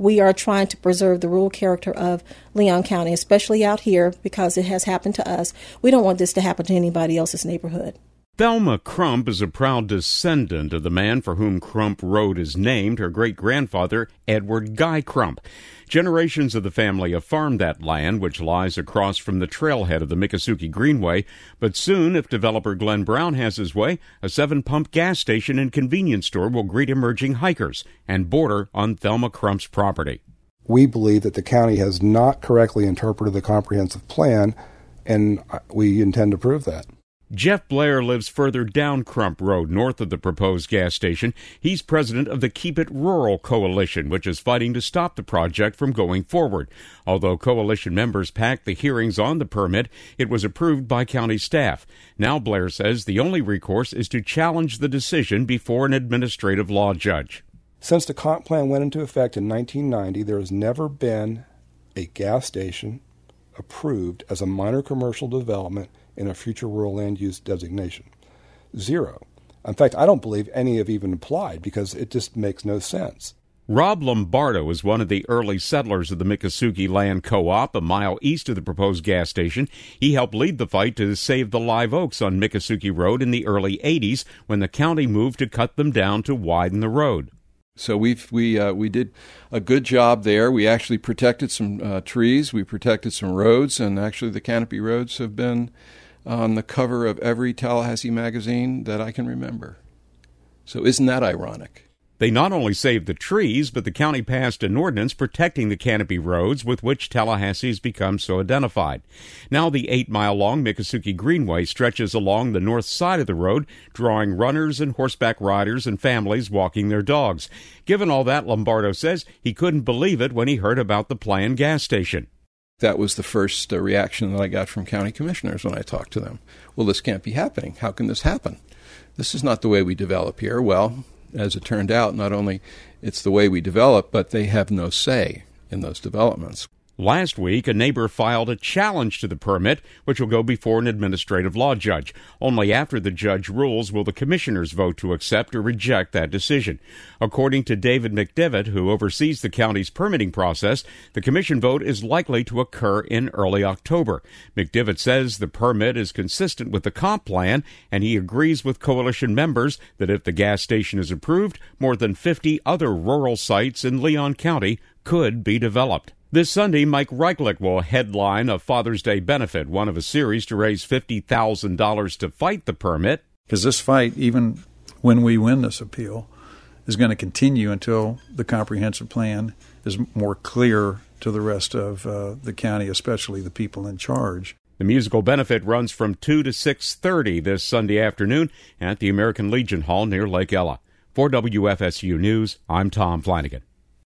we are trying to preserve the rural character of Leon County, especially out here, because it has happened to us. We don't want this to happen to anybody else's neighborhood. Thelma Crump is a proud descendant of the man for whom Crump Road is named, her great-grandfather, Edward Guy Crump. Generations of the family have farmed that land, which lies across from the trailhead of the Miccosukee Greenway. But soon, if developer Glenn Brown has his way, a 7-pump gas station and convenience store will greet emerging hikers and border on Thelma Crump's property. We believe that the county has not correctly interpreted the comprehensive plan, and we intend to prove that. Jeff Blair lives further down Crump Road, north of the proposed gas station. He's president of the Keep It Rural Coalition, which is fighting to stop the project from going forward. Although coalition members packed the hearings on the permit, it was approved by county staff. Now Blair says the only recourse is to challenge the decision before an administrative law judge. Since the comp plan went into effect in 1990, there has never been a gas station approved as a minor commercial development in a future rural land use designation. 0. In fact, I don't believe any have even applied because it just makes no sense. Rob Lombardo is one of the early settlers of the Miccosukee Land Co-op, a mile east of the proposed gas station. He helped lead the fight to save the live oaks on Miccosukee Road in the early 80s when the county moved to cut them down to widen the road. So we did a good job there. We actually protected some trees. We protected some roads, and actually the canopy roads have been on the cover of every Tallahassee magazine that I can remember. So isn't that ironic? They not only saved the trees, but the county passed an ordinance protecting the canopy roads with which Tallahassee has become so identified. Now the 8-mile-long Miccosukee Greenway stretches along the north side of the road, drawing runners and horseback riders and families walking their dogs. Given all that, Lombardo says he couldn't believe it when he heard about the planned gas station. That was the first reaction that I got from county commissioners when I talked to them. Well, this can't be happening. How can this happen? This is not the way we develop here. Well, as it turned out, not only it's the way we develop, but they have no say in those developments. Last week, a neighbor filed a challenge to the permit, which will go before an administrative law judge. Only after the judge rules will the commissioners vote to accept or reject that decision. According to David McDevitt, who oversees the county's permitting process, the commission vote is likely to occur in early October. McDevitt says the permit is consistent with the comp plan, and he agrees with coalition members that if the gas station is approved, more than 50 other rural sites in Leon County could be developed. This Sunday, Mike Reichlich will headline a Father's Day benefit, one of a series to raise $50,000 to fight the permit. Because this fight, even when we win this appeal, is going to continue until the comprehensive plan is more clear to the rest of the county, especially the people in charge. The musical benefit runs from 2 to 6:30 this Sunday afternoon at the American Legion Hall near Lake Ella. For WFSU News, I'm Tom Flanagan.